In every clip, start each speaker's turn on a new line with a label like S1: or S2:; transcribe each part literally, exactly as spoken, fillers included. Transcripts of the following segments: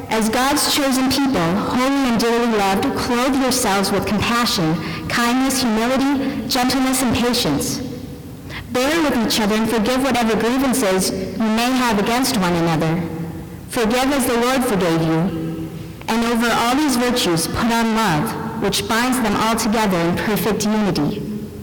S1: As God's chosen people, holy and dearly loved, clothe yourselves with compassion, kindness, humility, gentleness, and patience. Bear with each other and forgive whatever grievances you may have against one another. Forgive as the Lord forgave you. And over all these virtues, put on love, which binds them all together in perfect unity.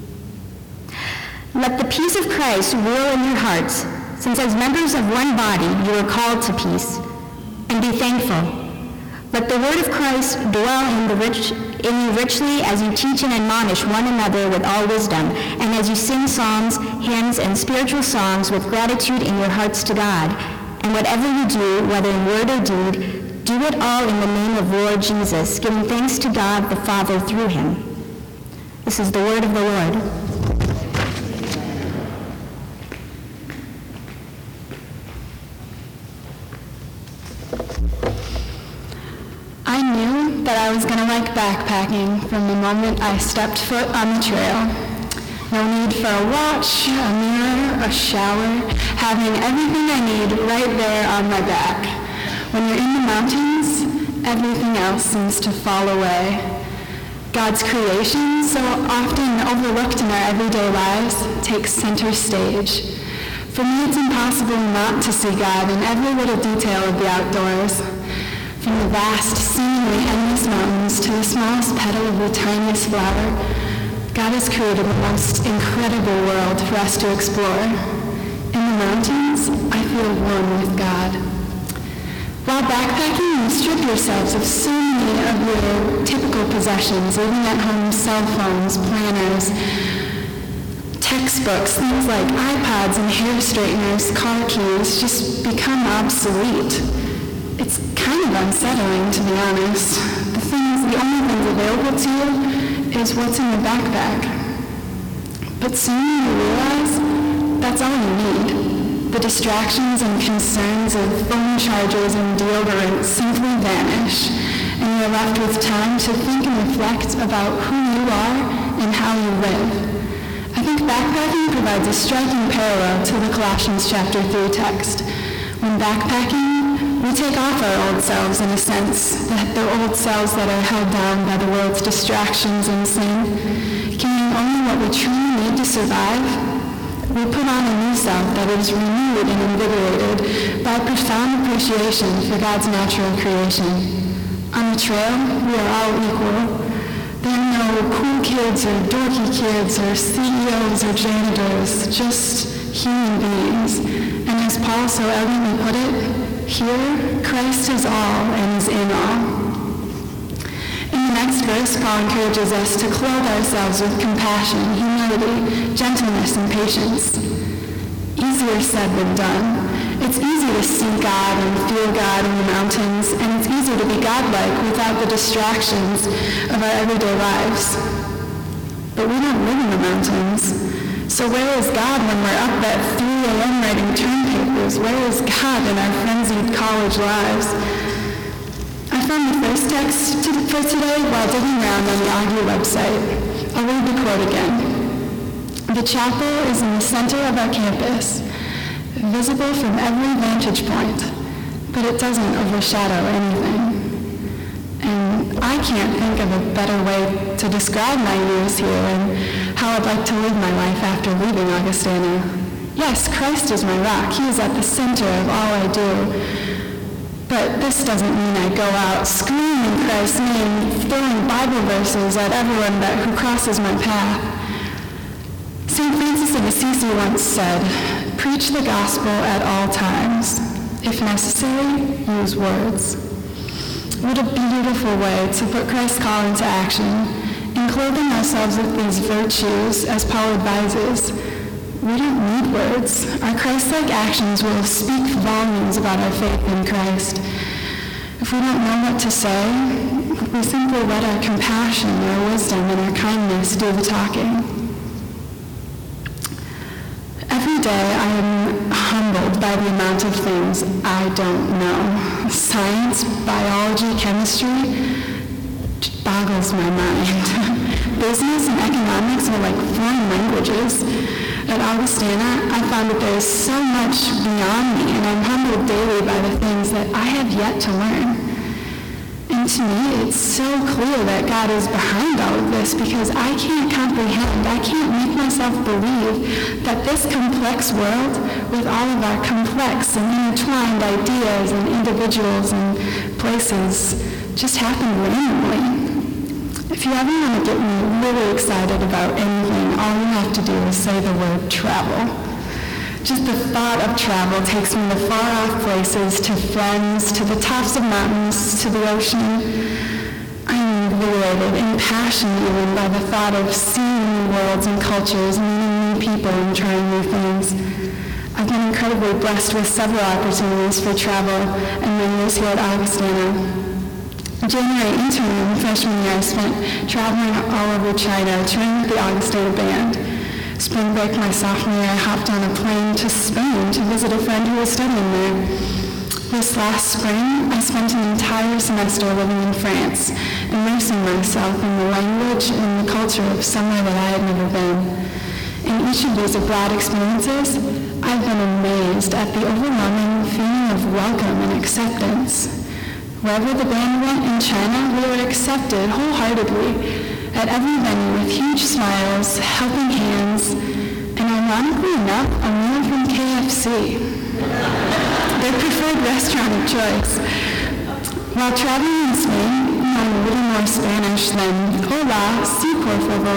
S1: Let the peace of Christ rule in your hearts, since as members of one body you are called to peace. And be thankful. Let the word of Christ dwell in, the rich, in you richly as you teach and admonish one another with all wisdom, and as you sing psalms, hymns, and spiritual songs with gratitude in your hearts to God. And whatever you do, whether in word or deed, do it all in the name of Lord Jesus, giving thanks to God the Father through him. This is the word of the Lord.
S2: I knew that I was going to like backpacking from the moment I stepped foot on the trail. No need for a watch, a mirror, a shower, having everything I need right there on my back. When you're in the mountains, everything else seems to fall away. God's creation, so often overlooked in our everyday lives, takes center stage. For me, it's impossible not to see God in every little detail of the outdoors. From the vast, seemingly endless mountains to the smallest petal of the tiniest flower, God has created the most incredible world for us to explore. In the mountains, I feel one with God. While backpacking, you strip yourselves of so many of your typical possessions, leaving at home cell phones, planners, textbooks, things like iPods and hair straighteners, car keys just become obsolete. It's kind of unsettling, to be honest. The things, the only things available to you is what's in your backpack. But soon you realize that's all you need. The distractions and concerns of phone chargers and deodorant simply vanish, and you're left with time to think and reflect about who you are and how you live. I think backpacking provides a striking parallel to the Colossians chapter three text. When backpacking, we take off our old selves in a sense, the, the old selves that are held down by the world's distractions and sin, carrying only what we truly need to survive. We put on a new self that is renewed and invigorated by profound appreciation for God's natural creation. On the trail, we are all equal. There are no cool kids or dorky kids or C E Os or janitors, just human beings. And as Paul so elegantly put it, here, Christ is all and is in all. In the next verse, Paul encourages us to clothe ourselves with compassion, humility, gentleness, and patience. Easier said than done. It's easy to see God and feel God in the mountains, and it's easy to be God-like without the distractions of our everyday lives. But we don't live in the mountains. So where is God when we're up at three a.m. writing term papers? Where is God in our frenzied college lives? I found the first text to, for today while digging around on the Augie website. I'll read the quote again. The chapel is in the center of our campus, visible from every vantage point, but it doesn't overshadow anything. And I can't think of a better way to describe my years here and how I'd like to live my life after leaving Augustana. Yes, Christ is my rock. He is at the center of all I do. But this doesn't mean I go out screaming Christ's name, throwing Bible verses at everyone that, who crosses my path. Saint Francis of Assisi once said, "Preach the gospel at all times. If necessary, use words." What a beautiful way to put Christ's call into action. In clothing ourselves with these virtues, as Paul advises, we don't need words. Our Christ-like actions will speak volumes about our faith in Christ. If we don't know what to say, we simply let our compassion, our wisdom, and our kindness do the talking. Every day I am humbled by the amount of things I don't know. Science, biology, chemistry boggles my mind. Business and economics are like foreign languages. At Augustana, I found that there is so much beyond me, and I'm humbled daily by the things that I have yet to learn. And to me, it's so clear that God is behind all of this because I can't comprehend, I can't make myself believe that this complex world, with all of our complex and intertwined ideas and individuals and places, just happened randomly. If you ever want to get me really excited about anything, all you have to do is say the word travel. Just the thought of travel takes me to far-off places, to friends, to the tops of mountains, to the ocean. I'm invigorated, impassioned even by the thought of seeing new worlds and cultures, meeting new people, and trying new things. I've been incredibly blessed with several opportunities for travel and my years here at Augustana. January interim freshman year, I spent traveling all over China, touring with the Augustana Band. Spring break my sophomore year, I hopped on a plane to Spain to visit a friend who was studying there. This last spring, I spent an entire semester living in France, immersing myself in the language and the culture of somewhere that I had never been. In each of these abroad experiences, I've been amazed at the overwhelming feeling of welcome and acceptance. Wherever the band went in China, we were accepted wholeheartedly at every venue with huge smiles, helping hands, and ironically enough, a meal from K F C, their preferred restaurant of choice. While traveling in Spain, knowing a little more Spanish than hola, si por favor,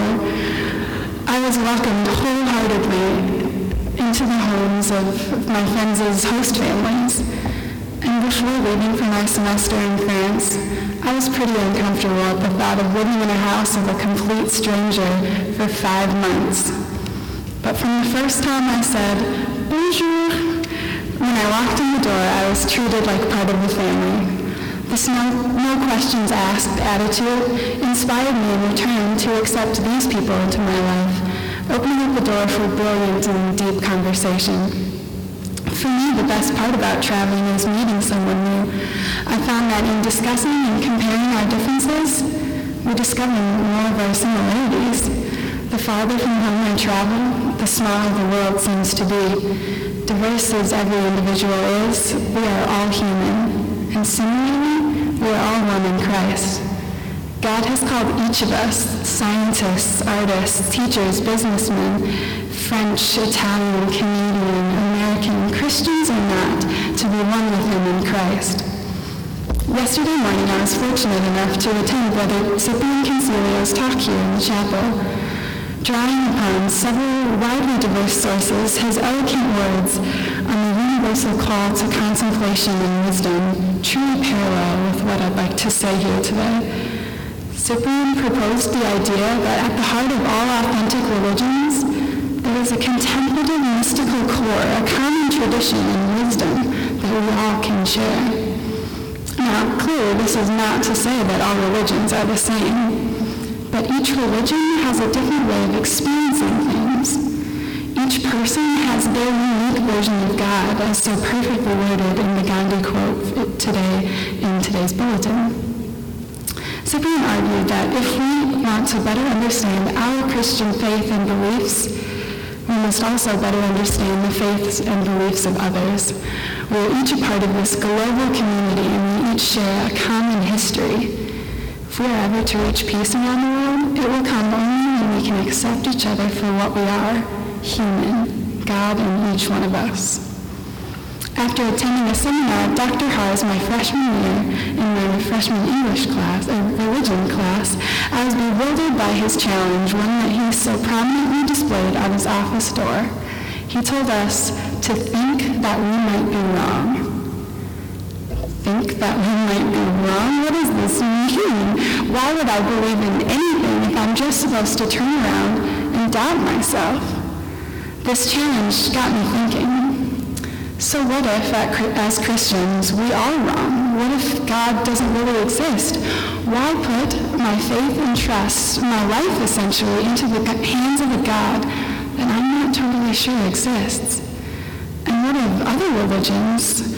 S2: I was welcomed wholeheartedly into the homes of my friends' host families. And before leaving for my semester in France, I was pretty uncomfortable at the thought of living in a house of a complete stranger for five months. But from the first time I said, bonjour, when I walked in the door, I was treated like part of the family. This no, no questions asked attitude inspired me in return to accept these people into my life, opening up the door for brilliant and deep conversation. For me, the best part about traveling is meeting someone new. I found that in discussing and comparing our differences, we discover more of our similarities. The farther from home I travel, the smaller the world seems to be. Diverse as every individual is, we are all human. And similarly, we are all one in Christ. God has called each of us, scientists, artists, teachers, businessmen, French, Italian, Canadian, American, Christians or not, to be one with him in Christ. Yesterday morning, I was fortunate enough to attend Brother Cyprian Concilio's talk here in the chapel. Drawing upon several widely diverse sources, his eloquent words on the universal call to contemplation and wisdom truly parallel with what I'd like to say here today. Cyprian proposed the idea that at the heart of all authentic religions, there is a contemplative mystical core, a common tradition and wisdom that we all can share. Now, clearly, this is not to say that all religions are the same, but each religion has a different way of experiencing things. Each person has their unique version of God, as so perfectly worded in the Gandhi quote today in today's bulletin. Cyprian argued that if we want to better understand our Christian faith and beliefs, we must also better understand the faiths and beliefs of others. We are each a part of this global community, and we each share a common history. If we are ever to reach peace around the world, it will come only when we can accept each other for what we are, human, God in each one of us. After attending a seminar at Doctor Haar's my freshman year in my freshman English class, a religion class, I was bewildered by his challenge, one that he so prominently displayed on his office door. He told us to think that we might be wrong. Think that we might be wrong? What does this mean? Why would I believe in anything if I'm just supposed to turn around and doubt myself? This challenge got me thinking. So what if, as Christians, we are wrong? What if God doesn't really exist? Why put my faith and trust, my life essentially, into the hands of a God that I'm not totally sure exists? And what of other religions?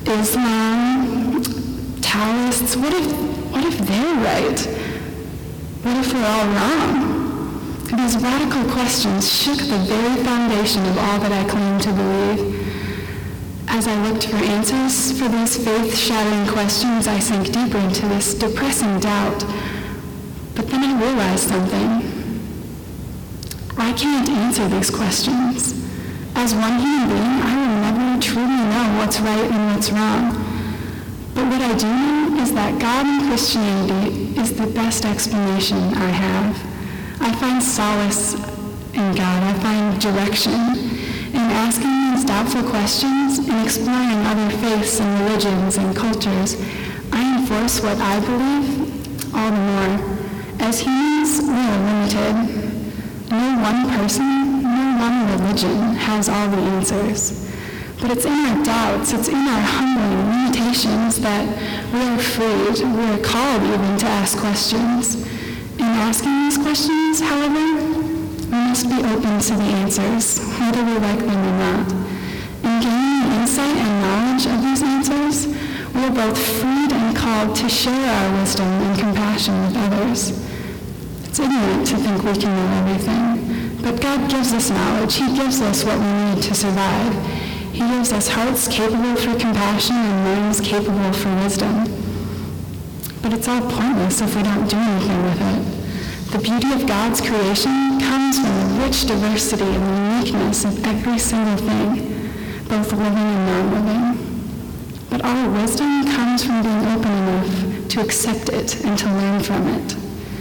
S2: Islam, Taoists, what if, what if they're right? What if we're all wrong? These radical questions shook the very foundation of all that I claim to believe. As I looked for answers for these faith-shattering questions, I sank deeper into this depressing doubt. But then I realized something. I can't answer these questions. As one human being, I will never truly know what's right and what's wrong. But what I do know is that God and Christianity is the best explanation I have. I find solace in God. I find direction in asking these doubtful questions and exploring other faiths and religions and cultures. I enforce what I believe all the more. As humans, we are limited. No one person, no one religion has all the answers. But it's in our doubts, it's in our humbling limitations that we are freed, we are called even to ask questions. In asking these questions, however, we must be open to the answers, whether we like them or not. In gaining insight and knowledge of these answers, we are both freed and called to share our wisdom and compassion with others. It's ignorant to think we can know everything, but God gives us knowledge. He gives us what we need to survive. He gives us hearts capable for compassion and minds capable for wisdom. But it's all pointless if we don't do anything with it. The beauty of God's creation comes from the rich diversity and uniqueness of every single thing, both living and non-living. But our wisdom comes from being open enough to accept it and to learn from it.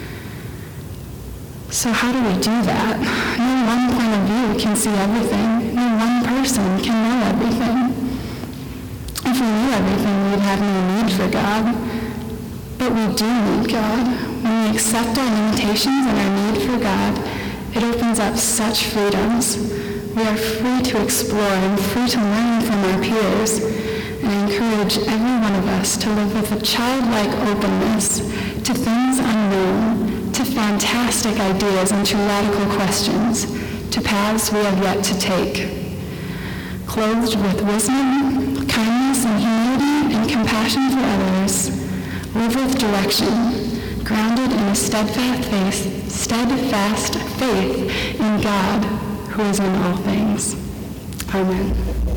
S2: So how do we do that? No one point of view can see everything. No one person can know everything. If we knew everything, we'd have no need for God. But we do need God. When we accept our limitations and our need for God, it opens up such freedoms. We are free to explore and free to learn from our peers. And I encourage every one of us to live with a childlike openness to things unknown, to fantastic ideas and to radical questions, to paths we have yet to take. Clothed with wisdom, kindness, and humility, and compassion for others, live with direction, grounded in a steadfast faith, steadfast faith in God, who is in all things. Amen.